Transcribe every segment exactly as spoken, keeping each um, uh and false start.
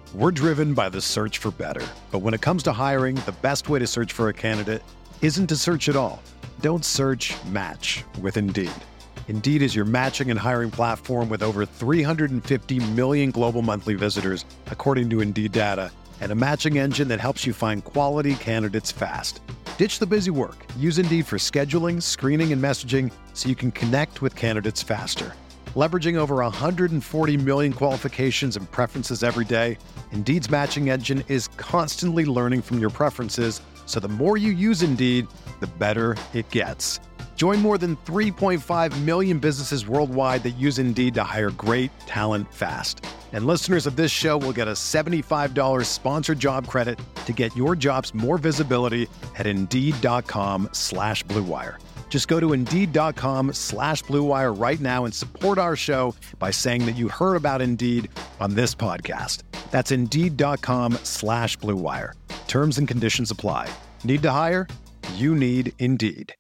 We're driven by the search for better. But when it comes to hiring, the best way to search for a candidate isn't to search at all. Don't search, match with Indeed. Indeed is your matching and hiring platform with over three hundred fifty million global monthly visitors, according to Indeed data, and a matching engine that helps you find quality candidates fast. Ditch the busy work. Use Indeed for scheduling, screening, and messaging so you can connect with candidates faster. Leveraging over one hundred forty million qualifications and preferences every day, Indeed's matching engine is constantly learning from your preferences, so the more you use Indeed, the better it gets. Join more than three point five million businesses worldwide that use Indeed to hire great talent fast. And listeners of this show will get a seventy-five dollars sponsored job credit to get your jobs more visibility at Indeed.com slash Blue Wire. Just go to Indeed.com slash Blue Wire right now and support our show by saying that you heard about Indeed on this podcast. That's Indeed.com slash Blue Wire. Terms and conditions apply. Need to hire? You need Indeed.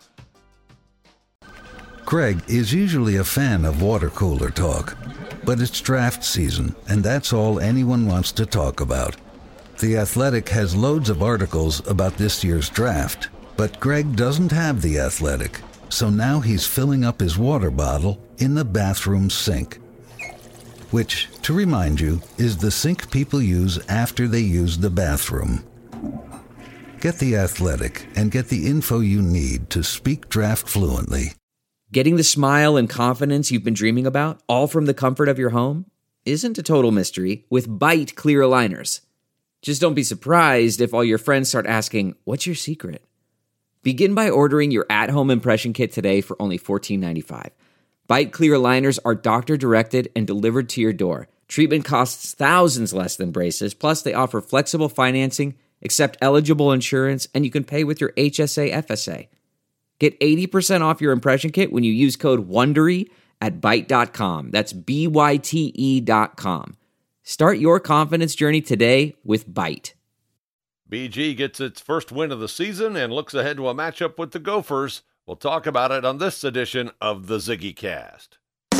Craig is usually a fan of water cooler talk, but it's draft season, and that's all anyone wants to talk about. The Athletic has loads of articles about this year's draft, but Greg doesn't have The Athletic, so now he's filling up his water bottle in the bathroom sink. Which, to remind you, is the sink people use after they use the bathroom. Get The Athletic and get the info you need to speak draft fluently. Getting the smile and confidence you've been dreaming about, all from the comfort of your home, isn't a total mystery with Byte clear aligners. Just don't be surprised if all your friends start asking, "What's your secret?" Begin by ordering your at-home impression kit today for only fourteen ninety-five. Byte clear aligners are doctor-directed and delivered to your door. Treatment costs thousands less than braces, plus they offer flexible financing, accept eligible insurance, and you can pay with your H S A F S A. Get eighty percent off your impression kit when you use code WONDERY at byte dot com. That's B Y T E dot com. Start your confidence journey today with Byte. B G gets its first win of the season and looks ahead to a matchup with the Gophers. We'll talk about it on this edition of the Ziggy Cast.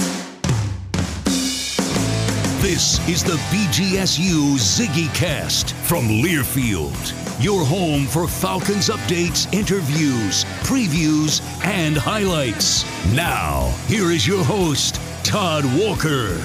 This is the B G S U Ziggy Cast from Learfield, your home for Falcons updates, interviews, previews, and highlights. Now, here is your host, Todd Walker.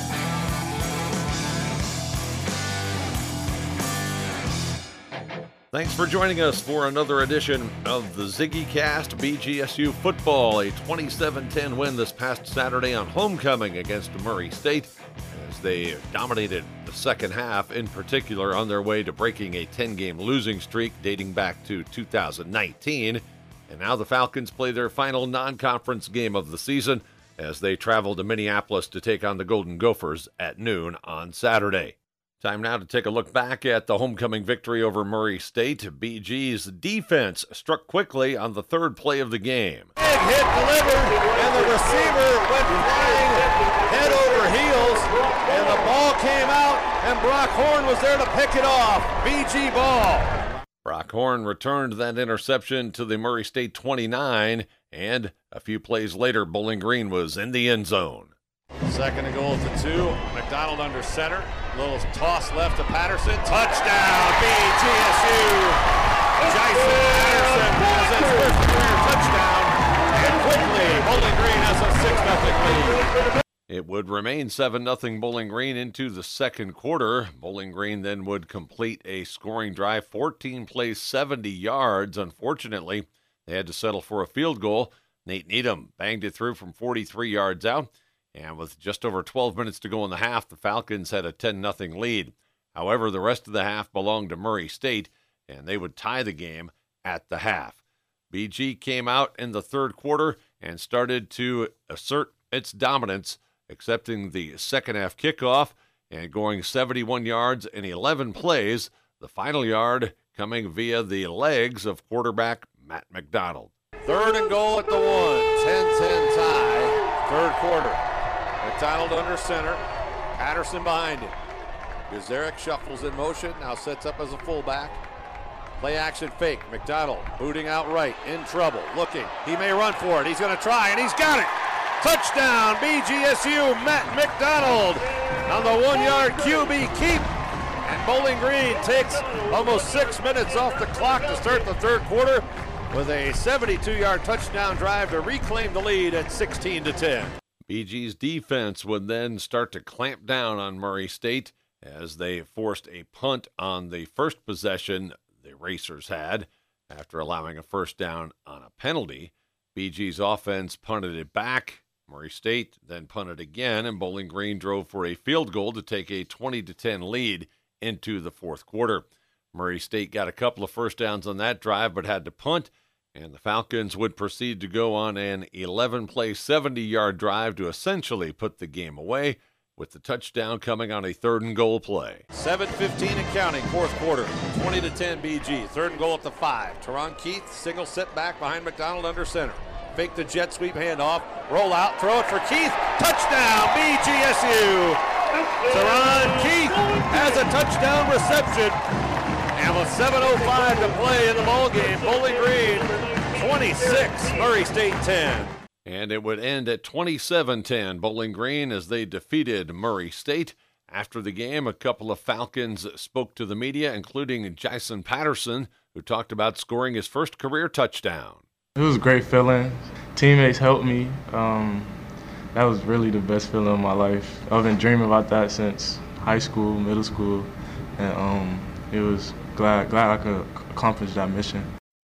Thanks for joining us for another edition of the Ziggy Cast. B G S U football, a twenty-seven ten win this past Saturday on homecoming against Murray State, as they dominated the second half, in particular on their way to breaking a ten-game losing streak dating back to two thousand nineteen. And now the Falcons play their final non-conference game of the season as they travel to Minneapolis to take on the Golden Gophers at noon on Saturday. Time now to take a look back at the homecoming victory over Murray State. B G's defense struck quickly on the third play of the game. Big hit delivered, and the receiver went flying head over heels, and the ball came out, and Brock Horn was there to pick it off. B G ball. Brock Horn returned that interception to the Murray State twenty-nine, and a few plays later, Bowling Green was in the end zone. Second and goal at the two. McDonald under center. Little toss left to Patterson. Touchdown, B G S U. Jason Patterson has his first career touchdown. And quickly, Bowling Green has a six nothing lead. It would remain seven nothing Bowling Green into the second quarter. Bowling Green then would complete a scoring drive, fourteen plays, seventy yards. Unfortunately, they had to settle for a field goal. Nate Needham banged it through from forty-three yards out. And with just over twelve minutes to go in the half, the Falcons had a ten nothing lead. However, the rest of the half belonged to Murray State, and they would tie the game at the half. B G came out in the third quarter and started to assert its dominance, accepting the second half kickoff and going seventy-one yards in eleven plays, the final yard coming via the legs of quarterback Matt McDonald. Third and goal at the one. ten ten tie. Third quarter. McDonald under center. Patterson behind him. Gazarek shuffles in motion. Now sets up as a fullback. Play action fake. McDonald booting out right. In trouble. Looking. He may run for it. He's going to try, and he's got it. Touchdown, B G S U. Matt McDonald on the one-yard Q B keep. And Bowling Green takes almost six minutes off the clock to start the third quarter with a seventy-two-yard touchdown drive to reclaim the lead at sixteen to ten. B G's defense would then start to clamp down on Murray State as they forced a punt on the first possession the Racers had after allowing a first down on a penalty. B G's offense punted it back. Murray State then punted again, and Bowling Green drove for a field goal to take a twenty to ten lead into the fourth quarter. Murray State got a couple of first downs on that drive but had to punt, and the Falcons would proceed to go on an eleven-play, seventy-yard drive to essentially put the game away, with the touchdown coming on a third and goal play. seven fifteen and counting, fourth quarter, twenty to ten B G. Third and goal at the five. Teron Keith, single setback behind McDonald under center. Fake the jet sweep handoff, roll out, throw it for Keith. Touchdown, B G S U. Teron Keith has a touchdown reception. And with seven oh five to play in the ballgame, Bowling Green twenty-six, Murray State ten. And it would end at twenty-seven ten, Bowling Green, as they defeated Murray State. After the game, a couple of Falcons spoke to the media, including Jason Patterson, who talked about scoring his first career touchdown. It was a great feeling. Teammates helped me. Um, that was really the best feeling of my life. I've been dreaming about that since high school, middle school, and um, it was glad glad I could accomplish that mission.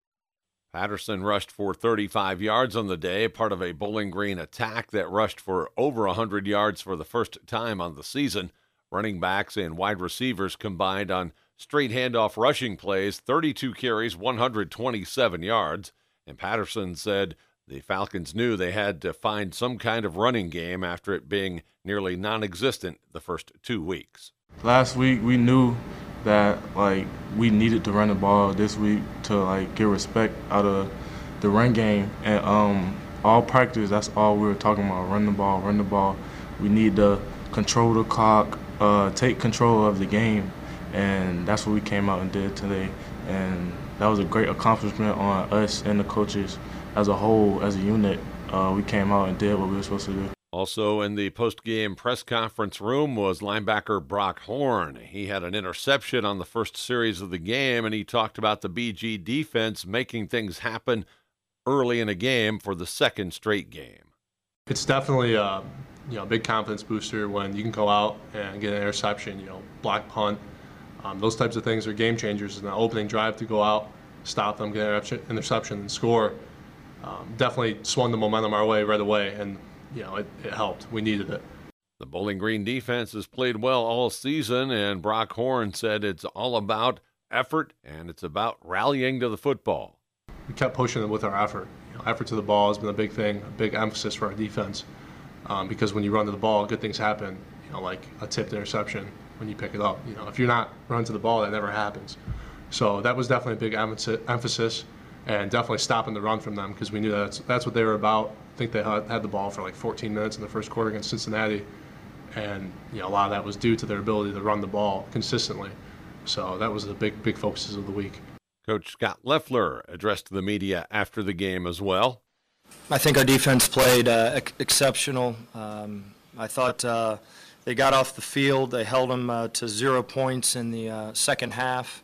Patterson rushed for thirty-five yards on the day, part of a Bowling Green attack that rushed for over one hundred yards for the first time on the season. Running backs and wide receivers combined on straight handoff rushing plays, thirty-two carries, one hundred twenty-seven yards. And Patterson said the Falcons knew they had to find some kind of running game after it being nearly non-existent the first two weeks. Last week we knew that like we needed to run the ball this week to like get respect out of the run game, and um, all practice that's all we were talking about: run the ball, run the ball. We need to control the clock, uh, take control of the game, and that's what we came out and did today. And that was a great accomplishment on us and the coaches as a whole, as a unit. Uh, we came out and did what we were supposed to do. Also in the post-game press conference room was linebacker Brock Horn. He had an interception on the first series of the game, and he talked about the B G defense making things happen early in a game for the second straight game. It's definitely a you know, big confidence booster when you can go out and get an interception, you know, block punt. Um, those types of things are game changers. In the opening drive to go out, stop them, get an interception, and score. Um, definitely swung the momentum our way right away, and you know it, it helped. We needed it. The Bowling Green defense has played well all season, and Brock Horn said it's all about effort and it's about rallying to the football. We kept pushing it with our effort. You know, effort to the ball has been a big thing, a big emphasis for our defense, um, because when you run to the ball, good things happen. You know, like a tipped interception when you pick it up. You know, if you're not running to the ball, that never happens. So that was definitely a big emphasis, and definitely stopping the run from them, because we knew that's that's what they were about. I think they had, had the ball for like fourteen minutes in the first quarter against Cincinnati, and you know a lot of that was due to their ability to run the ball consistently. So that was the big big focuses of the week. Coach Scott Loeffler addressed the media after the game as well. I think our defense played uh, ex- exceptional. Um, I thought uh, they got off the field. They held them uh, to zero points in the uh, second half.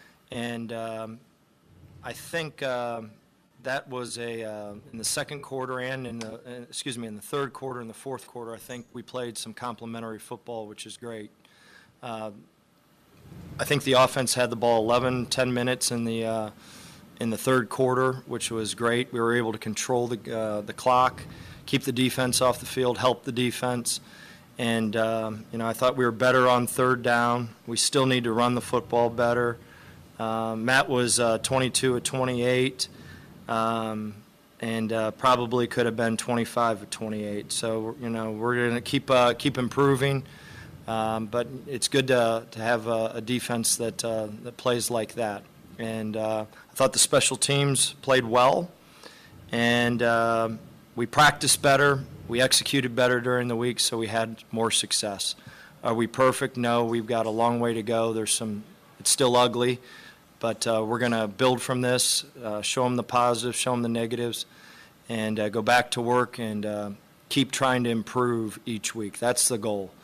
And um, I think uh, that was a, uh, in the second quarter and in the, uh, excuse me, in the third quarter and the fourth quarter, I think we played some complementary football, which is great. Uh, I think the offense had the ball eleven, ten minutes in the uh, in the third quarter, which was great. We were able to control the uh, the clock, keep the defense off the field, help the defense. And, um, you know, I thought we were better on third down. We still need to run the football better. Uh, Matt was uh, twenty-two of twenty-eight, um, and uh, probably could have been twenty-five of twenty-eight. So, you know, we're going to keep uh, keep improving. Um, but it's good to to have a, a defense that uh, that plays like that. And uh, I thought the special teams played well, and uh, we practiced better. We executed better during the week, so we had more success. Are we perfect? No, we've got a long way to go. There's some. It's still ugly, but uh, we're going to build from this. Uh, show them the positives, show them the negatives, and uh, go back to work and uh, keep trying to improve each week. That's the goal.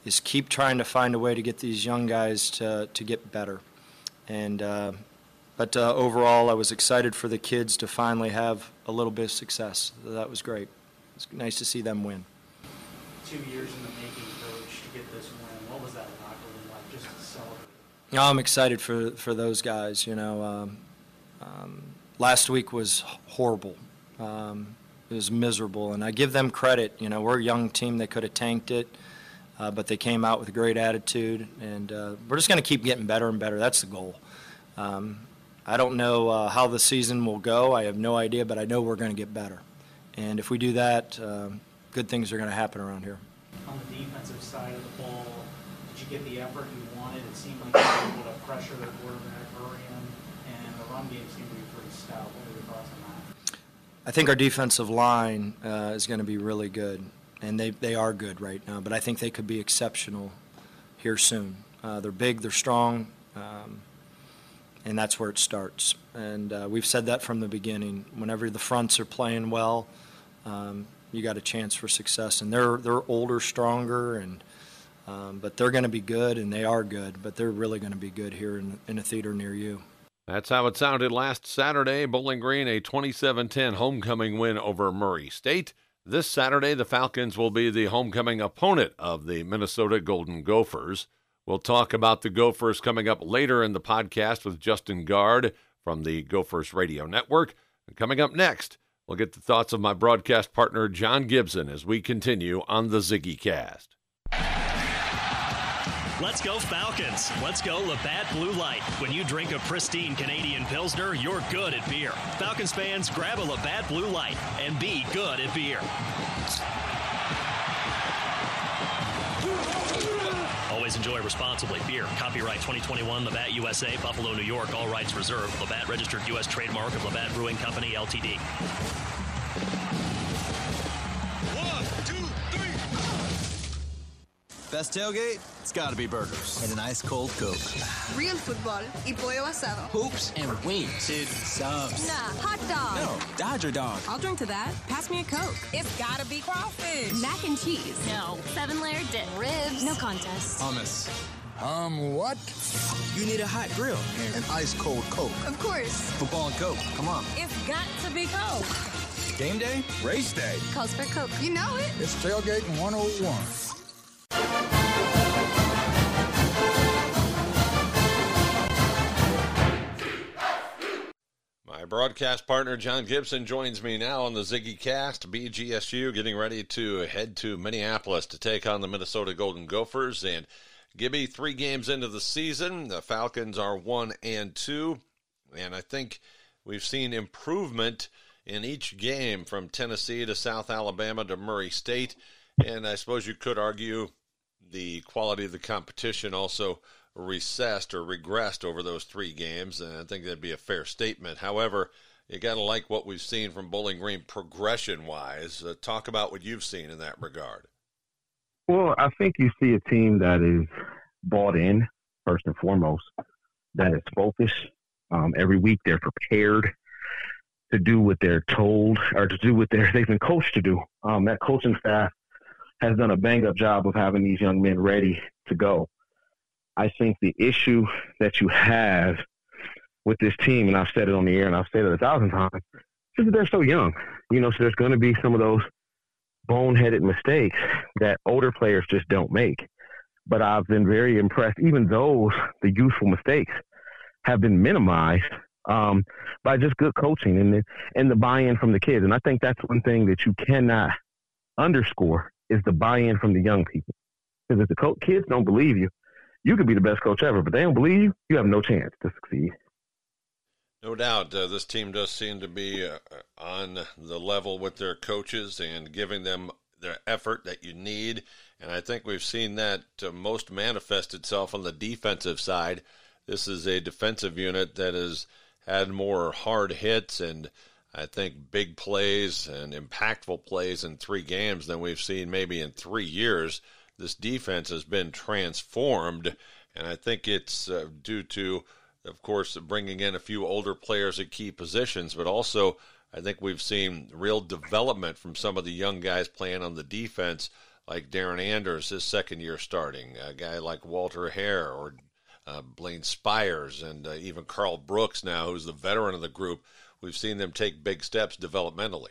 is keep trying to find a way to get these young guys to, to get better. And uh, but uh, overall, I was excited for the kids to finally have a little bit of success. That was great. It's nice to see them win. Two years in the making, Coach, to get this win. What was that locker room like, just to celebrate? You know, I'm excited for for those guys. You know, um, um, last week was horrible. Um, it was miserable, and I give them credit. You know, we're a young team. They could have tanked it. Uh, but they came out with a great attitude, and uh, we're just going to keep getting better and better. That's the goal. Um, I don't know uh, how the season will go. I have no idea, but I know we're going to get better. And if we do that, uh, good things are going to happen around here. On the defensive side of the ball, did you get the effort you wanted? It seemed like you were able to pressure their quarterback, hurry him, and the run game seemed to be pretty stout. What are your thoughts on that? I think our defensive line uh, is going to be really good. And they, they are good right now, but I think they could be exceptional here soon. Uh, they're big, they're strong, um, and that's where it starts. And uh, we've said that from the beginning. Whenever the fronts are playing well, um, you got a chance for success. And they're they're older, stronger, and um, but they're going to be good, and they are good. But they're really going to be good here in, in a theater near you. That's how it sounded last Saturday. Bowling Green, a twenty-seven ten homecoming win over Murray State. This Saturday, the Falcons will be the homecoming opponent of the Minnesota Golden Gophers. We'll talk about the Gophers coming up later in the podcast with Justin Guard from the Gophers Radio Network. And coming up next, we'll get the thoughts of my broadcast partner, John Gibson, as we continue on the Ziggy Cast. Let's go Falcons. Let's go Labatt Blue Light. When you drink a pristine Canadian Pilsner, you're good at beer. Falcons fans, grab a Labatt Blue Light and be good at beer. Always enjoy responsibly. Beer. Copyright twenty twenty-one Labatt U S A, Buffalo, New York. All rights reserved. Labatt registered U S trademark of Labatt Brewing Company, L T D. Best tailgate? It's gotta be burgers. And an ice cold Coke. Real football y pollo asado. Hoops and wings. Dude, subs. Nah, hot dog. No, Dodger dog. I'll drink to that. Pass me a Coke. It's gotta be crawfish. Mac and cheese. No. Seven layer dip. Ribs. No contest. Hummus. Um, what? You need a hot grill. And ice cold Coke. Of course. Football and Coke. Come on. It's got to be Coke. Game day? Race day. Calls for Coke. You know it. It's Tailgating one oh one. My broadcast partner, John Gibson, joins me now on the Ziggy Cast. B G S U getting ready to head to Minneapolis to take on the Minnesota Golden Gophers. And Gibby, three games into the season, the Falcons are one and two. And I think we've seen improvement in each game from Tennessee to South Alabama to Murray State. And I suppose you could argue the quality of the competition also recessed or regressed over those three games, and I think that'd be a fair statement. However, you got to like what we've seen from Bowling Green progression-wise. Uh, talk about what you've seen in that regard. Well, I think you see a team that is bought in, first and foremost, that is focused. Um, every week they're prepared to do what they're told or to do what they're, they've been coached to do. Um, that coaching staff has done a bang-up job of having these young men ready to go. I think the issue that you have with this team, and I've said it on the air and I've said it a thousand times, is that they're so young. You know, so there's going to be some of those boneheaded mistakes that older players just don't make. But I've been very impressed. Even those, the youthful mistakes, have been minimized um, by just good coaching and the, and the buy-in from the kids. And I think that's one thing that you cannot underscore is the buy-in from the young people. Because if the co- kids don't believe you, you could be the best coach ever, but they don't believe you, you have no chance to succeed. No doubt. Uh, this team does seem to be uh, on the level with their coaches and giving them the effort that you need. And I think we've seen that uh, most manifest itself on the defensive side. This is a defensive unit that has had more hard hits and I think big plays and impactful plays in three games than we've seen maybe in three years. This defense has been transformed, and I think it's uh, due to, of course, bringing in a few older players at key positions, but also I think we've seen real development from some of the young guys playing on the defense, like Darren Anders, his second year starting, a guy like Walter Hare or uh, Blaine Spires, and uh, even Carl Brooks now, who's the veteran of the group. We've seen them take big steps developmentally.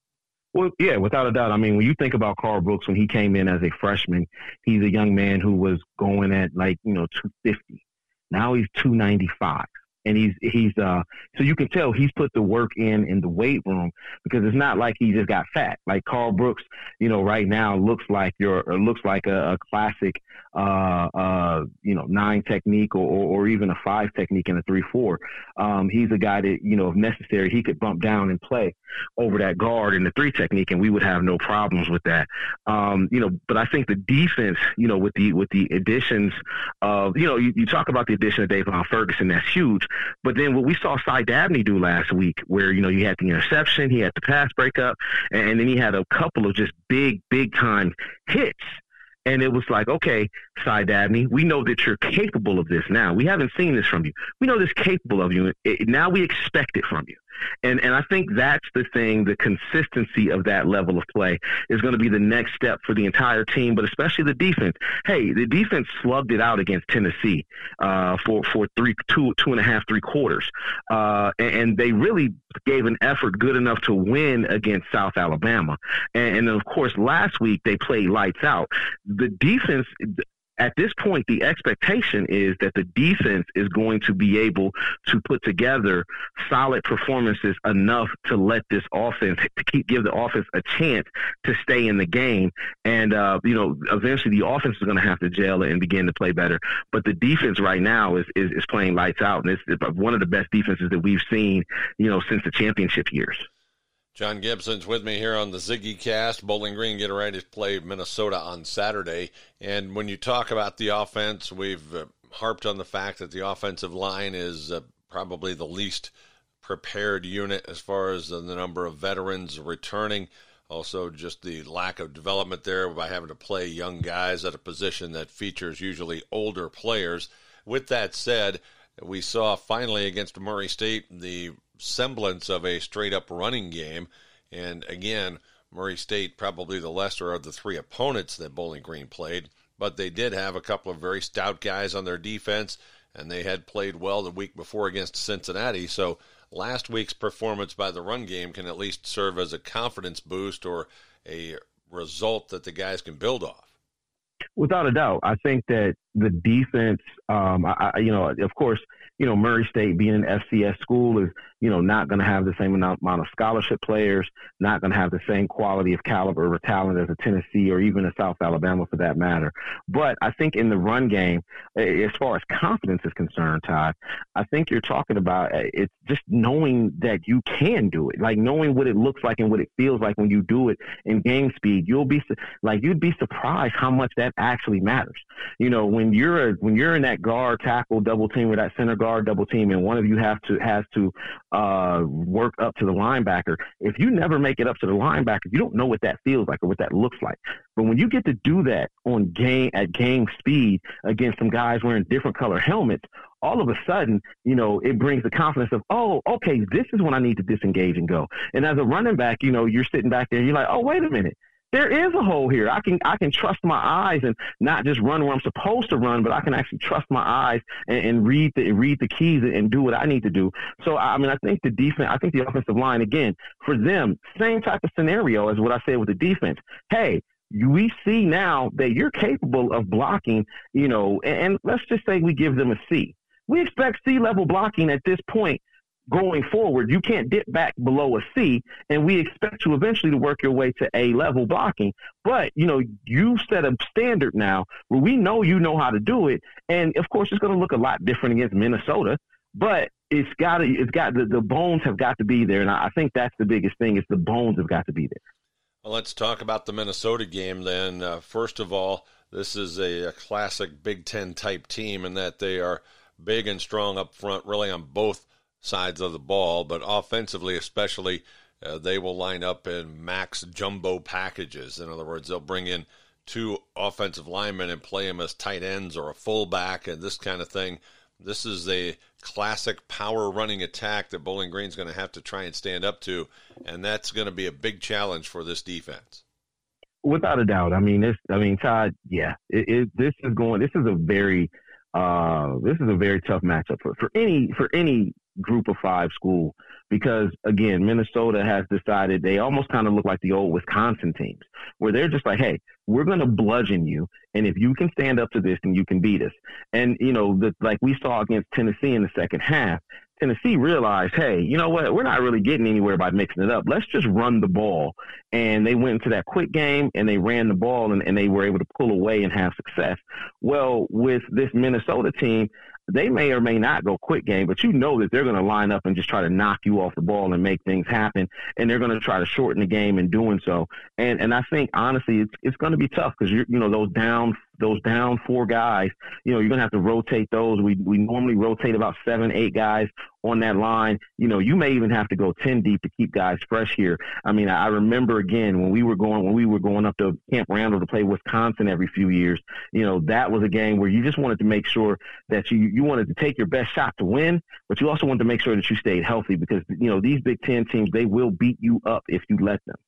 Well, yeah, without a doubt. I mean, when you think about Carl Brooks, when he came in as a freshman, he's a young man who was going at like, you know, two fifty. Now he's two ninety-five. And he's, he's, uh, so you can tell he's put the work in in the weight room, because it's not like he just got fat. Like Carl Brooks, you know, right now looks like your, or looks like a, a classic, uh, uh, you know, nine technique or, or, or even a five technique in a three, four. Um, he's a guy that, you know, if necessary, he could bump down and play over that guard in the three technique, and we would have no problems with that. Um, you know, but I think the defense, you know, with the, with the additions of, you know, you, you talk about the addition of Davon Ferguson, that's huge. But then what we saw Cy Dabney do last week, where, you know, you had the interception, he had the pass breakup, and, and then he had a couple of just big, big time hits. And it was like, okay, Cy Dabney, we know that you're capable of this now. We haven't seen this from you. We know this capable of you. It, now we expect it from you. And and I think that's the thing, the consistency of that level of play is going to be the next step for the entire team, but especially the defense. Hey, the defense slugged it out against Tennessee uh, for, for three, two, two and a half, three quarters. Uh, and, and they really gave an effort good enough to win against South Alabama. And, and of course, last week they played lights out. The defense, at this point, the expectation is that the defense is going to be able to put together solid performances enough to let this offense, to keep, give the offense a chance to stay in the game. And, uh, you know, eventually the offense is going to have to gel and begin to play better. But the defense right now is, is, is playing lights out. And it's one of the best defenses that we've seen, you know, since the championship years. John Gibson's with me here on the Ziggy Cast. Bowling Green getting ready to play Minnesota on Saturday. And when you talk about the offense, we've uh, harped on the fact that the offensive line is uh, probably the least prepared unit as far as uh, the number of veterans returning. Also, just the lack of development there by having to play young guys at a position that features usually older players. With that said, we saw finally against Murray State the semblance of a straight-up running game. And again, Murray State probably the lesser of the three opponents that Bowling Green played, but they did have a couple of very stout guys on their defense, and they had played well the week before against Cincinnati. So last week's performance by the run game can at least serve as a confidence boost or a result that the guys can build off. Without a doubt, I think that the defense, um, I, I, you know, of course, you know, Murray State being an F C S school is, you know, not going to have the same amount of scholarship players, not going to have the same quality of caliber or talent as a Tennessee or even a South Alabama for that matter. But I think in the run game, as far as confidence is concerned, Todd, I think you're talking about it's just knowing that you can do it, like knowing what it looks like and what it feels like when you do it in game speed. You'll be like, you'd be surprised how much that actually matters. You know, when you're a, when you're in that guard tackle double team or that center guard double team, and one of you have to has to uh, work up to the linebacker. If you never make it up to the linebacker, you don't know what that feels like or what that looks like. But when you get to do that on game at game speed against some guys wearing different color helmets, all of a sudden, you know, it brings the confidence of, oh, okay, this is when I need to disengage and go. And as a running back, you know, you're sitting back there and you're like, oh, wait a minute. There is a hole here. I can I can trust my eyes and not just run where I'm supposed to run, but I can actually trust my eyes and, and read the read the keys and do what I need to do. So I mean, I think the defense, I think the offensive line, again, for them, same type of scenario as what I said with the defense. Hey, we see now that you're capable of blocking, you know, and, and let's just say we give them a C. We expect C level blocking at this point. Going forward, you can't dip back below a C, and we expect you eventually to work your way to A level blocking. But, you know, you set a standard now where we know you know how to do it. And of course, it's going to look a lot different against Minnesota, but it's got to, it's got the, the bones have got to be there. And I think that's the biggest thing is the bones have got to be there. Well, let's talk about the Minnesota game then. Uh, first of all, this is a, a classic Big Ten type team in that they are big and strong up front, really on both sides of the ball, but offensively especially, uh, they will line up in max jumbo packages. In other words, they'll bring in two offensive linemen and play them as tight ends or a fullback and this kind of thing. This is a classic power running attack that Bowling Green's going to have to try and stand up to, and that's going to be a big challenge for this defense. Without a doubt. I mean, this. I mean, Todd. Yeah, it, it, this is going. This is a very. Uh, this is a very tough matchup for, for any for any group of five school because again, Minnesota has decided they almost kind of look like the old Wisconsin teams where they're just like, hey, we're going to bludgeon you, and if you can stand up to this, then you can beat us. And you know, the, like we saw against Tennessee in the second half. Tennessee realized, hey, you know what? We're not really getting anywhere by mixing it up. Let's just run the ball. And they went into that quick game and they ran the ball and, and they were able to pull away and have success. Well, with this Minnesota team, they may or may not go quick game, but you know that they're going to line up and just try to knock you off the ball and make things happen. And they're going to try to shorten the game in doing so. And and I think, honestly, it's it's going to be tough because, you know, those down those down four guys, you know, you're going to have to rotate those. We we normally rotate about seven, eight guys on that line. You know, you may even have to go ten deep to keep guys fresh here. I mean, I remember, again, when we were going when we were going up to Camp Randall to play Wisconsin every few years, you know, that was a game where you just wanted to make sure that you, you wanted to take your best shot to win, but you also wanted to make sure that you stayed healthy because, you know, these Big Ten teams, they will beat you up if you let them.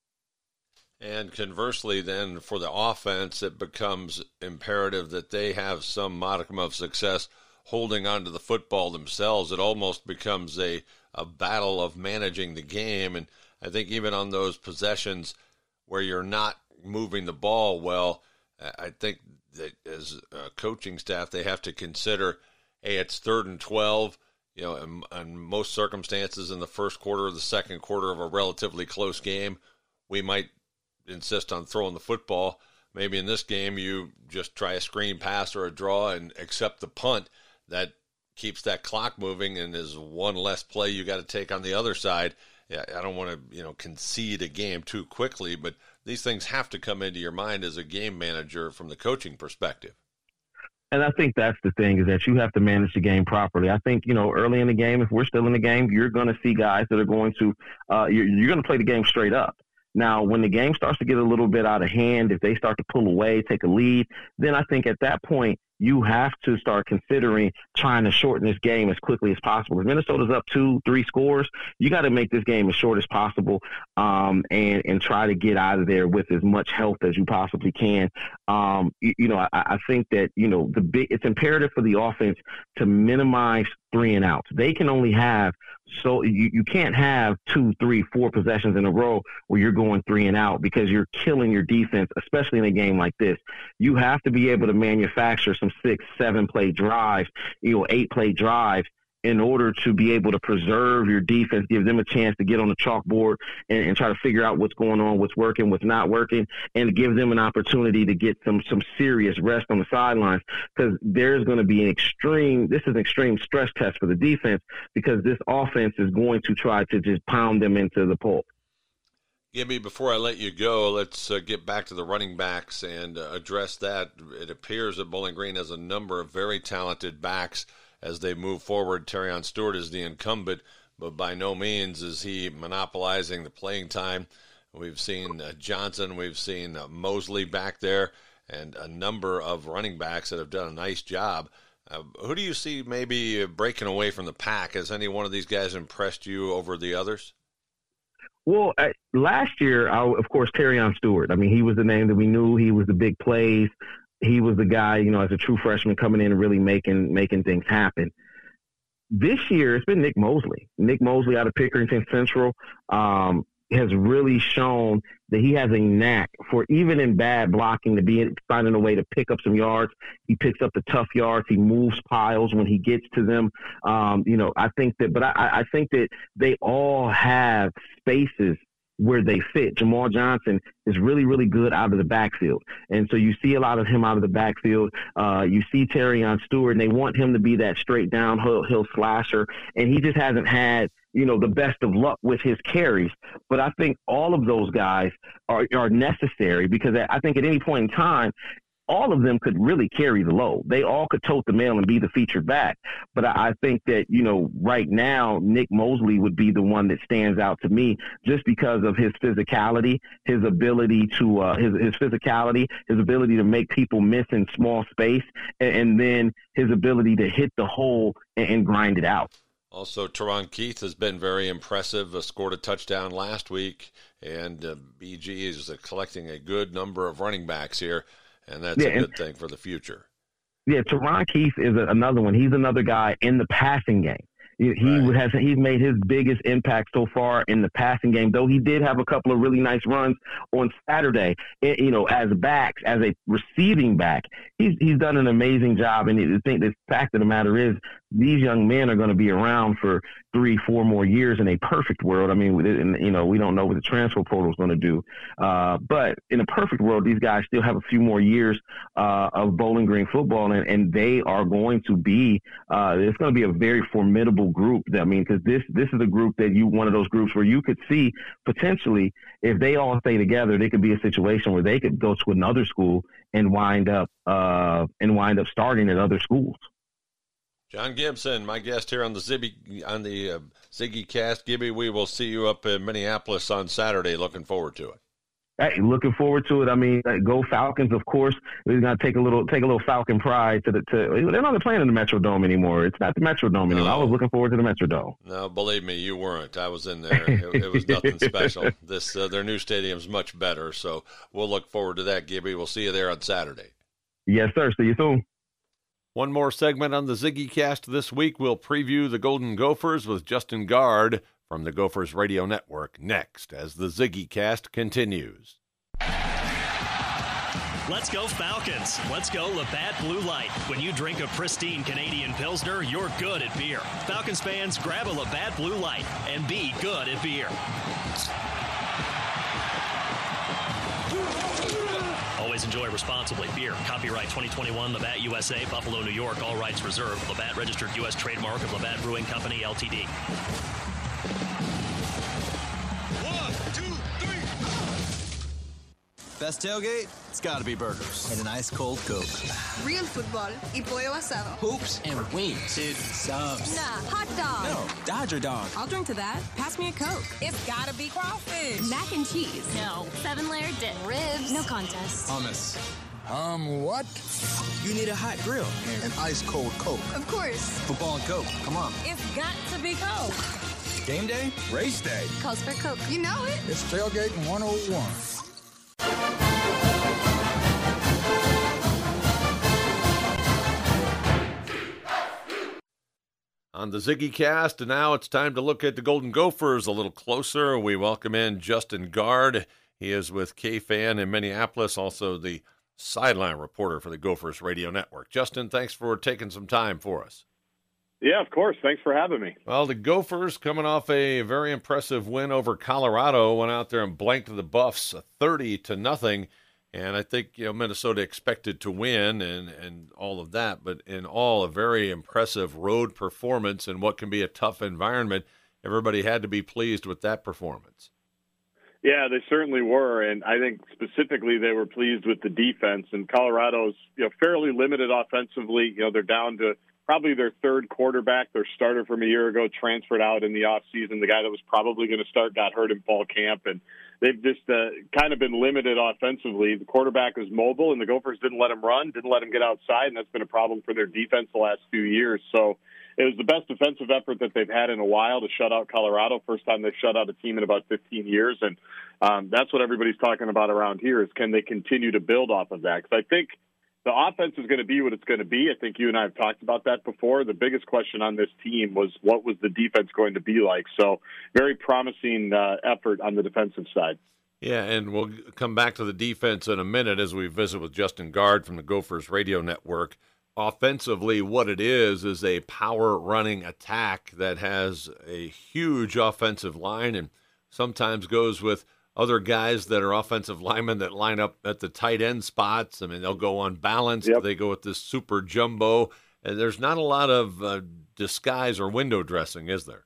And conversely, then, for the offense, it becomes imperative that they have some modicum of success holding onto the football themselves. It almost becomes a, a battle of managing the game. And I think even on those possessions where you're not moving the ball well, I think that as a coaching staff, they have to consider, hey, it's third and twelve. You know, in, in most circumstances in the first quarter or the second quarter of a relatively close game, we might insist on throwing the football. Maybe in this game you just try a screen pass or a draw and accept the punt. That keeps that clock moving and is one less play you got to take on the other side. Yeah, I don't want to, you know, concede a game too quickly, but these things have to come into your mind as a game manager from the coaching perspective. And I think that's the thing, is that you have to manage the game properly. I think, you know, early in the game, if we're still in the game, you're going to see guys that are going to uh, – you're, you're going to play the game straight up. Now, when the game starts to get a little bit out of hand, if they start to pull away, take a lead, then I think at that point you have to start considering trying to shorten this game as quickly as possible. If Minnesota's up two, three scores, you got to make this game as short as possible um, and, and try to get out of there with as much health as you possibly can. Um, you, you know, I, I think that, you know, the big, it's imperative for the offense to minimize three and outs. They can only have So you, you can't have two, three, four possessions in a row where you're going three and out because you're killing your defense, especially in a game like this. You have to be able to manufacture some six, seven play drives, you know, eight play drives in order to be able to preserve your defense, give them a chance to get on the chalkboard and, and try to figure out what's going on, what's working, what's not working, and give them an opportunity to get some some serious rest on the sidelines, because there's going to be an extreme – this is an extreme stress test for the defense because this offense is going to try to just pound them into the pulp. Gibby, before I let you go, let's uh, get back to the running backs and uh, address that. It appears that Bowling Green has a number of very talented backs as they move forward. Terrion Stewart is the incumbent, but by no means is he monopolizing the playing time. We've seen uh, Johnson, we've seen uh, Mosley back there, and a number of running backs that have done a nice job. Uh, who do you see maybe breaking away from the pack? Has any one of these guys impressed you over the others? Well, uh, last year, I, of course, Terrion Stewart. I mean, he was the name that we knew. He was the big plays. He was the guy, you know, as a true freshman coming in and really making making things happen. This year, it's been Nick Mosley. Nick Mosley out of Pickerington Central um, has really shown that he has a knack for, even in bad blocking, to be finding a way to pick up some yards. He picks up the tough yards. He moves piles when he gets to them. Um, you know, I think that, but I, I think that they all have spaces where they fit. Jamal Johnson is really, really good out of the backfield. And so you see a lot of him out of the backfield. Uh, you see Terrion Stewart, and they want him to be that straight downhill hill slasher. And he just hasn't had, you know, the best of luck with his carries. But I think all of those guys are, are necessary, because I think at any point in time, all of them could really carry the load. They all could tote the mail and be the featured back. But I, I think that, you know, right now, Nick Mosley would be the one that stands out to me, just because of his physicality, his ability to, uh, his, his physicality, his ability to make people miss in small space, and, and then his ability to hit the hole and, and grind it out. Also, Teron Keith has been very impressive, uh, scored a touchdown last week and uh, B G is uh, collecting a good number of running backs here, and that's Yeah, a good and- thing for the future. Yeah, Teron Keith is a, another one. He's another guy in the passing game. He, he Right. has he's made his biggest impact so far in the passing game, though he did have a couple of really nice runs on Saturday. eh, You know, as backs, as a receiving back, he's he's done an amazing job. And the thing, the fact of the matter is, these young men are going to be around for three, four more years in a perfect world. I mean, and, you know, we don't know what the transfer portal is going to do, uh, but in a perfect world, these guys still have a few more years uh, of Bowling Green football, and, and they are going to be. Uh, it's going to be a very formidable group. I mean, because this this is a group that you one of those groups where you could see potentially if they all stay together, there could be a situation where they could go to another school and wind up uh, and wind up starting at other schools. John Gibson, my guest here on the Zibby, on the uh, Ziggy Cast. Gibby, we will see you up in Minneapolis on Saturday. Looking forward to it. Hey, looking forward to it. I mean, uh, go Falcons, of course. We're gonna take a little take a little Falcon pride to the. To, they're not playing in the Metrodome anymore. It's not the Metrodome anymore. I was looking forward to the Metrodome. No, believe me, you weren't. I was in there. It, it was nothing special. This uh, their new stadium's much better, so we'll look forward to that, Gibby. We'll see you there on Saturday. Yes, sir. See you soon. One more segment on the Ziggy Cast this week. We'll preview the Golden Gophers with Justin Guard from the Gophers Radio Network next as the Ziggy Cast continues. Let's go Falcons. Let's go Labatt Blue Light. When you drink a pristine Canadian Pilsner, you're good at beer. Falcons fans, grab a Labatt Blue Light and be good at beer. Always enjoy responsibly. Beer. Copyright twenty twenty-one Labatt U S A, Buffalo, New York. All rights reserved. Labatt registered U S trademark of Labatt Brewing Company, L T D. Best tailgate? It's gotta be burgers. And an ice cold Coke. Real football y pollo asado. Hoops and wings. Dude, subs. Nah, hot dog. No, Dodger dog. I'll drink to that. Pass me a Coke. It's gotta be crawfish. Mac and cheese. No. Seven layer dip. Ribs. No contest. Hummus. Um, what? You need a hot grill. An ice cold Coke. Of course. Football and Coke. Come on. It's got to be Coke. Game day? Race day. Calls for Coke. You know it. It's tailgating one oh one. On the Ziggy Cast, and now it's time to look at the Golden Gophers a little closer. We welcome in Justin Guard. He is with K-Fan in Minneapolis, also the sideline reporter for the Gophers Radio Network. Justin, thanks for taking some time for us. Yeah, of course. Thanks for having me. Well, the Gophers, coming off a very impressive win over Colorado, went out there and blanked the Buffs thirty to nothing. And I think, you know, Minnesota expected to win and, and all of that, but in all, a very impressive road performance in what can be a tough environment. Everybody had to be pleased with that performance. Yeah, they certainly were, and I think specifically they were pleased with the defense. And Colorado's, you know, fairly limited offensively. You know, they're down to probably their third quarterback. Their starter from a year ago transferred out in the offseason. The guy that was probably going to start got hurt in fall camp, and they've just uh, kind of been limited offensively. The quarterback was mobile, and the Gophers didn't let him run, didn't let him get outside, and that's been a problem for their defense the last few years. So it was the best defensive effort that they've had in a while to shut out Colorado. First time they've shut out a team in about fifteen years, and um, that's what everybody's talking about around here is can they continue to build off of that? Because I think the offense is going to be what it's going to be. I think you and I have talked about that before. The biggest question on this team was what was the defense going to be like? So very promising uh, effort on the defensive side. Yeah, and we'll come back to the defense in a minute as we visit with Justin Guard from the Gophers Radio Network. Offensively, what it is is a power-running attack that has a huge offensive line and sometimes goes with other guys that are offensive linemen that line up at the tight end spots. I mean, they'll go unbalanced. Yep. They go with this super jumbo. And there's not a lot of uh, disguise or window dressing, is there?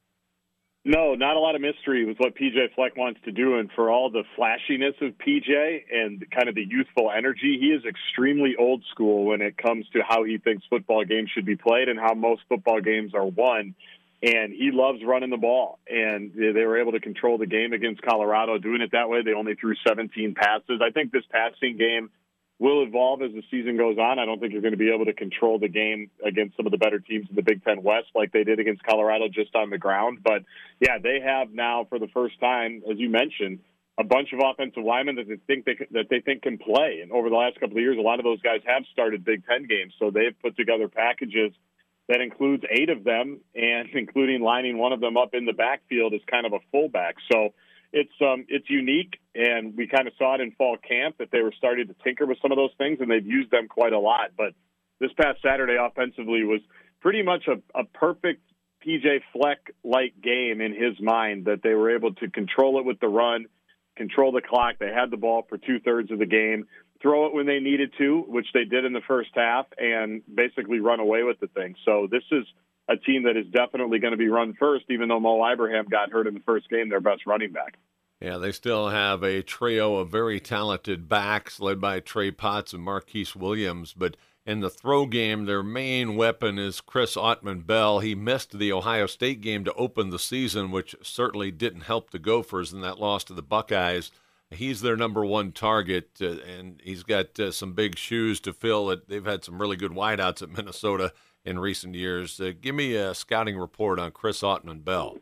No, not a lot of mystery with what P J Fleck wants to do. And for all the flashiness of P J and kind of the youthful energy, he is extremely old school when it comes to how he thinks football games should be played and how most football games are won. And he loves running the ball. And they were able to control the game against Colorado. Doing it that way, they only threw seventeen passes. I think this passing game will evolve as the season goes on. I don't think you're going to be able to control the game against some of the better teams in the Big Ten West like they did against Colorado just on the ground. But, yeah, they have now for the first time, as you mentioned, a bunch of offensive linemen that they think they that they think can play. And over the last couple of years, a lot of those guys have started Big Ten games, so they've put together packages that includes eight of them, and including lining one of them up in the backfield as kind of a fullback. So it's um, it's unique, and we kind of saw it in fall camp that they were starting to tinker with some of those things, and they've used them quite a lot. But this past Saturday offensively was pretty much a, a perfect P J Fleck-like game in his mind, that they were able to control it with the run, control the clock. They had the ball for two-thirds of the game, throw it when they needed to, which they did in the first half, and basically run away with the thing. So this is a team that is definitely going to be run first, even though Mo Ibrahim got hurt in the first game, their best running back. Yeah, they still have a trio of very talented backs led by Trey Potts and Marquise Williams, but in the throw game, their main weapon is Chris Autman-Bell. He missed the Ohio State game to open the season, which certainly didn't help the Gophers in that loss to the Buckeyes. He's their number one target, uh, and he's got uh, some big shoes to fill. It. They've had some really good wideouts at Minnesota in recent years. Uh, give me a scouting report on Chris Autman-Bell.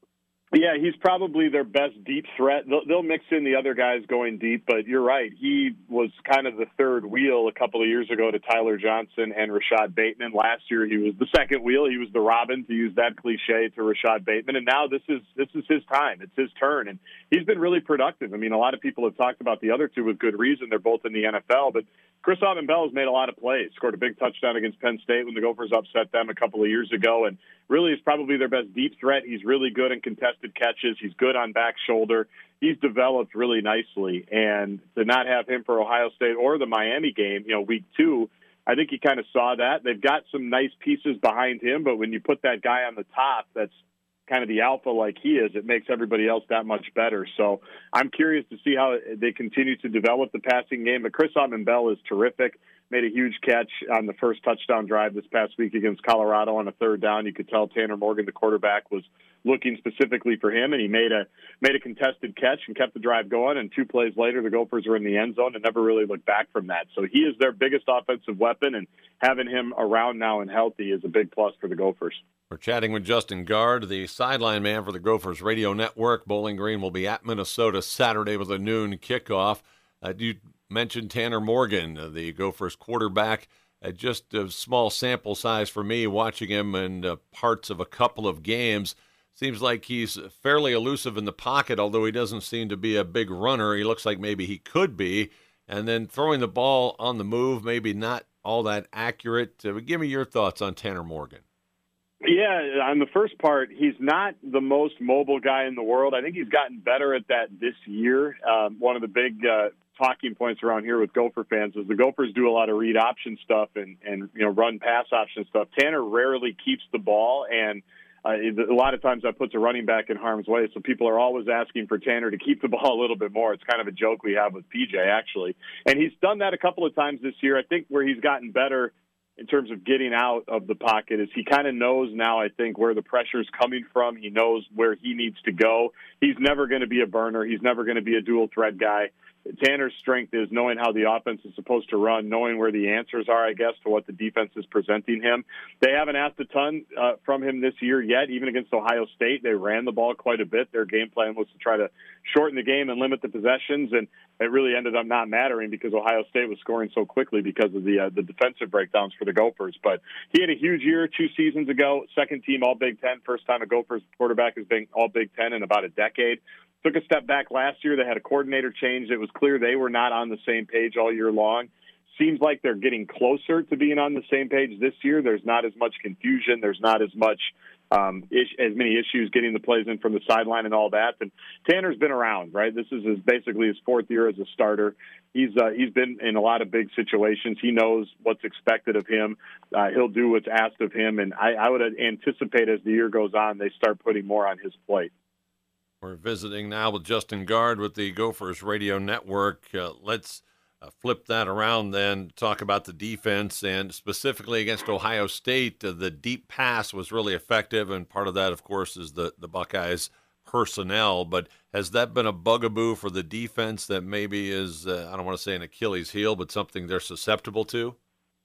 Yeah, he's probably their best deep threat. They'll, they'll mix in the other guys going deep, but you're right. He was kind of the third wheel a couple of years ago to Tyler Johnson and Rashad Bateman. Last year he was the second wheel. He was the Robin, to use that cliche, to Rashad Bateman. And now this is this is his time. It's his turn. And he's been really productive. I mean, a lot of people have talked about the other two with good reason. They're both in the N F L, but Chris Autman-Bell has made a lot of plays, scored a big touchdown against Penn State when the Gophers upset them a couple of years ago, and really is probably their best deep threat. He's really good in contested catches. He's good on back shoulder. He's developed really nicely, and to not have him for Ohio State or the Miami game, you know, week two, I think he kind of saw that. They've got some nice pieces behind him, but when you put that guy on the top that's kind of the alpha like he is, it makes everybody else that much better. So I'm curious to see how they continue to develop the passing game. But Chris Autman-Bell is terrific. Made a huge catch on the first touchdown drive this past week against Colorado on a third down. You could tell Tanner Morgan, the quarterback, was looking specifically for him, and he made a made a contested catch and kept the drive going. And two plays later, the Gophers were in the end zone and never really looked back from that. So he is their biggest offensive weapon, and having him around now and healthy is a big plus for the Gophers. We're chatting with Justin Gard, the sideline man for the Gophers Radio Network. Bowling Green will be at Minnesota Saturday with a noon kickoff. Uh, you mentioned Tanner Morgan, uh, the Gophers quarterback. Uh, just a small sample size for me watching him in uh, parts of a couple of games. Seems like he's fairly elusive in the pocket, although he doesn't seem to be a big runner. He looks like maybe he could be. And then throwing the ball on the move, maybe not all that accurate. Uh, give me your thoughts on Tanner Morgan. Yeah, on the first part, he's not the most mobile guy in the world. I think he's gotten better at that this year. Um, one of the big uh, talking points around here with Gopher fans is the Gophers do a lot of read option stuff and, and you know run pass option stuff. Tanner rarely keeps the ball, and uh, a lot of times that puts a running back in harm's way. So people are always asking for Tanner to keep the ball a little bit more. It's kind of a joke we have with P J, actually. And he's done that a couple of times this year. I think where he's gotten better in terms of getting out of the pocket is he kind of knows now, I think, where the pressure is coming from. He knows where he needs to go. He's never going to be a burner. He's never going to be a dual threat guy. Tanner's strength is knowing how the offense is supposed to run, knowing where the answers are, I guess, to what the defense is presenting him. They haven't asked a ton uh, from him this year yet. Even against Ohio State, they ran the ball quite a bit. Their game plan was to try to shorten the game and limit the possessions, and it really ended up not mattering because Ohio State was scoring so quickly because of the uh, the defensive breakdowns for the Gophers. But he had a huge year two seasons ago, second team All Big Ten, first time a Gophers quarterback has been All Big Ten in about a decade. Took a step back last year. They had a coordinator change. It was clear they were not on the same page all year long. Seems like they're getting closer to being on the same page this year. There's not as much confusion. There's not as much um, ish, as many issues getting the plays in from the sideline and all that. And Tanner's been around, right? This is his, basically his fourth year as a starter. He's uh, he's been in a lot of big situations. He knows what's expected of him. Uh, he'll do what's asked of him. And I, I would anticipate as the year goes on, they start putting more on his plate. We're visiting now with Justin Gard with the Gophers Radio Network. Uh, let's uh, flip that around then, talk about the defense, and specifically against Ohio State, uh, the deep pass was really effective, and part of that, of course, is the, the Buckeyes' personnel. But has that been a bugaboo for the defense that maybe is, uh, I don't want to say an Achilles heel, but something they're susceptible to?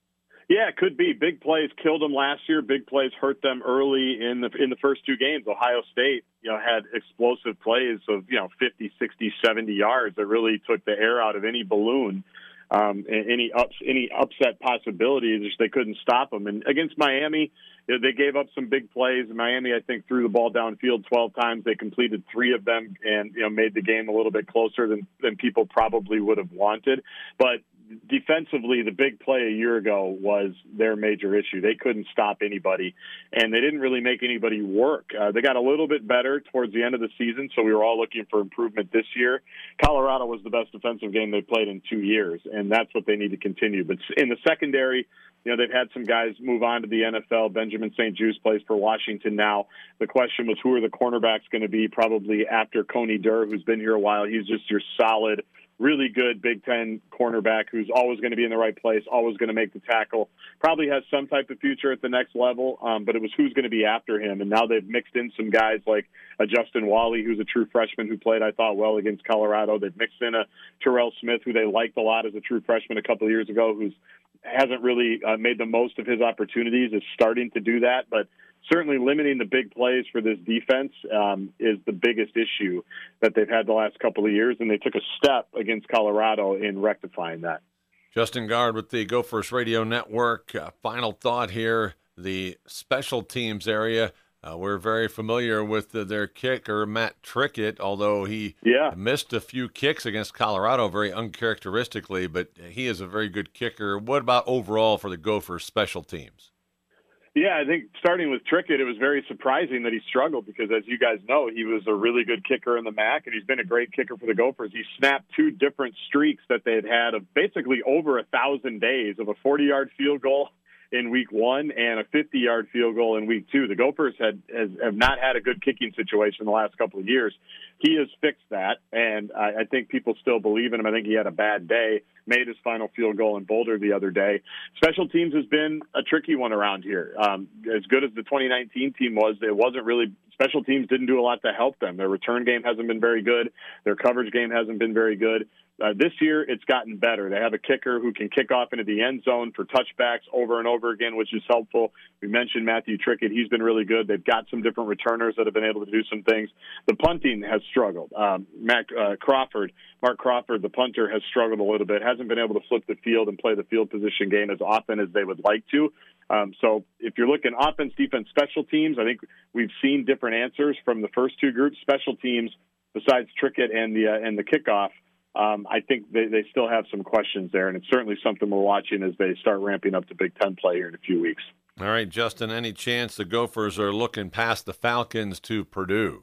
Yeah, it could be. Big plays killed them last year. Big plays hurt them early in the in the first two games. Ohio State, you know, had explosive plays of, you know, fifty, sixty, seventy yards that really took the air out of any balloon. Um, any ups, any upset possibilities, they couldn't stop them. And against Miami, you know, they gave up some big plays. Miami, I think, threw the ball downfield twelve times. They completed three of them, and you know, made the game a little bit closer than than people probably would have wanted. But defensively, the big play a year ago was their major issue. They couldn't stop anybody, and they didn't really make anybody work. Uh, they got a little bit better towards the end of the season, so we were all looking for improvement this year. Colorado was the best defensive game they played in two years, and that's what they need to continue. But in the secondary, you know, they've had some guys move on to the N F L. Benjamin Saint Juste plays for Washington now. The question was, who are the cornerbacks going to be probably after Coney Durr, who's been here a while. He's just your solid, really good Big Ten cornerback who's always going to be in the right place, always going to make the tackle, probably has some type of future at the next level, um, but it was who's going to be after him. And now they've mixed in some guys like a Justin Wally, who's a true freshman who played, I thought, well against Colorado. They've mixed in a Terrell Smith, who they liked a lot as a true freshman a couple of years ago, who's hasn't really uh, made the most of his opportunities, is starting to do that, but certainly limiting the big plays for this defense um, is the biggest issue that they've had the last couple of years, and they took a step against Colorado in rectifying that. Justin Guard with the Gophers Radio Network. Uh, final thought here, the special teams area. Uh, we're very familiar with the, their kicker, Matt Trickett, although he yeah. missed a few kicks against Colorado very uncharacteristically, but he is a very good kicker. What about overall for the Gophers special teams? Yeah, I think starting with Trickett, it was very surprising that he struggled because, as you guys know, he was a really good kicker in the M A C, and he's been a great kicker for the Gophers. He snapped two different streaks that they had had of basically over a thousand days of a forty-yard field goal in week one and a fifty-yard field goal in week two. The Gophers had has, have not had a good kicking situation the last couple of years. He has fixed that, and I, I think people still believe in him. I think he had a bad day, made his final field goal in Boulder the other day. Special teams has been a tricky one around here. Um, as good as the twenty nineteen team was, it wasn't really – special teams didn't do a lot to help them. Their return game hasn't been very good. Their coverage game hasn't been very good. Uh, this year, it's gotten better. They have a kicker who can kick off into the end zone for touchbacks over and over again, which is helpful. We mentioned Matthew Trickett. He's been really good. They've got some different returners that have been able to do some things. The punting has struggled. Um, Matt uh, Crawford, Mark Crawford, the punter, has struggled a little bit, hasn't been able to flip the field and play the field position game as often as they would like to. Um, so if you're looking offense, defense, special teams, I think we've seen different answers from the first two groups. Special teams, besides Trickett and the uh, and the kickoff, Um, I think they, they still have some questions there, and it's certainly something we're watching as they start ramping up to Big Ten play here in a few weeks. All right, Justin, any chance the Gophers are looking past the Falcons to Purdue?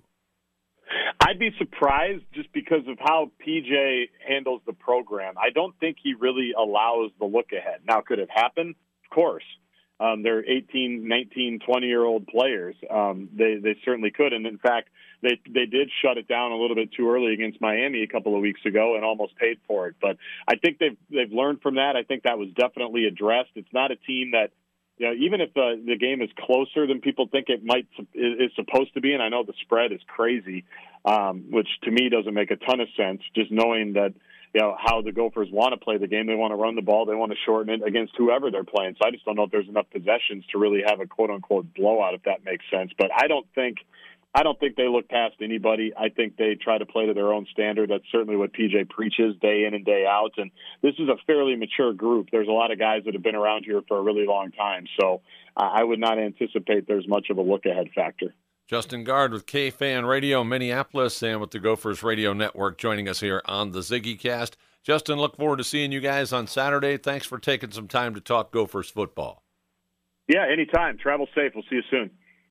I'd be surprised just because of how P J handles the program. I don't think he really allows the look ahead. Now, could it happen? Of course. Um, they're eighteen, nineteen, twenty-year-old players. Um, they, they certainly could, and in fact, They they did shut it down a little bit too early against Miami a couple of weeks ago and almost paid for it. But I think they've they've learned from that. I think that was definitely addressed. It's not a team that, you know, even if the the game is closer than people think it might is supposed to be, and I know the spread is crazy, um, which to me doesn't make a ton of sense. Just knowing that, you know, how the Gophers want to play the game, they want to run the ball, they want to shorten it against whoever they're playing. So I just don't know if there's enough possessions to really have a quote unquote blowout, if that makes sense. But I don't think. I don't think they look past anybody. I think they try to play to their own standard. That's certainly what P J preaches day in and day out. And this is a fairly mature group. There's a lot of guys that have been around here for a really long time. So uh, I would not anticipate there's much of a look-ahead factor. Justin Guard with K-Fan Radio Minneapolis and with the Gophers Radio Network joining us here on the Ziggy Cast. Justin, look forward to seeing you guys on Saturday. Thanks for taking some time to talk Gophers football. Yeah, anytime. Travel safe. We'll see you soon.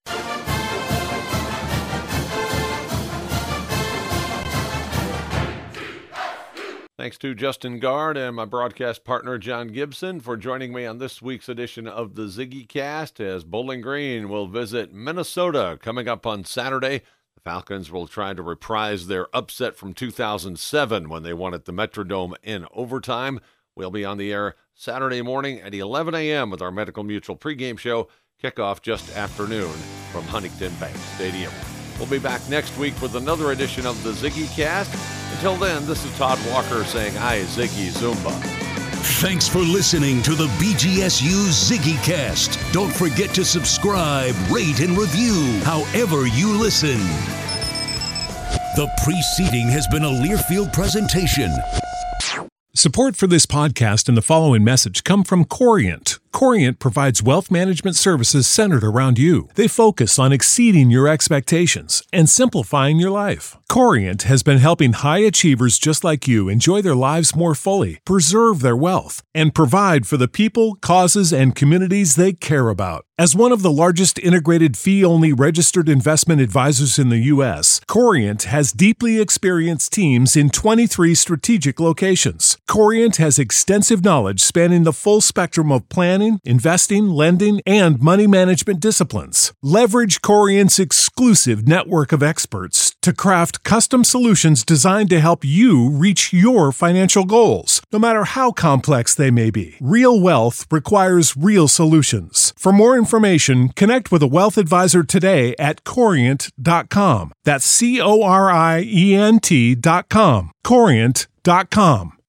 Thanks to Justin Guard and my broadcast partner, John Gibson, for joining me on this week's edition of the Ziggy Cast as Bowling Green will visit Minnesota coming up on Saturday. The Falcons will try to reprise their upset from two thousand seven when they won at the Metrodome in overtime. We'll be on the air Saturday morning at eleven a.m. with our Medical Mutual pregame show, kickoff just after noon from Huntington Bank Stadium. We'll be back next week with another edition of the Ziggy Cast. Until then, this is Todd Walker saying, "Hi, Ziggy Zumba." Thanks for listening to the B G S U Ziggy Cast. Don't forget to subscribe, rate, and review however you listen. The preceding has been a Learfield presentation. Support for this podcast and the following message come from Corient. Corient provides wealth management services centered around you. They focus on exceeding your expectations and simplifying your life. Corient has been helping high achievers just like you enjoy their lives more fully, preserve their wealth, and provide for the people, causes, and communities they care about. As one of the largest integrated fee-only registered investment advisors in the U S, Corient has deeply experienced teams in twenty-three strategic locations. Corient has extensive knowledge spanning the full spectrum of planning, investing, lending, and money management disciplines. Leverage Corient's exclusive network of experts to craft custom solutions designed to help you reach your financial goals, no matter how complex they may be. Real wealth requires real solutions. For more information, connect with a wealth advisor today at corient dot com. That's C O R I E N T dot com. corient dot com.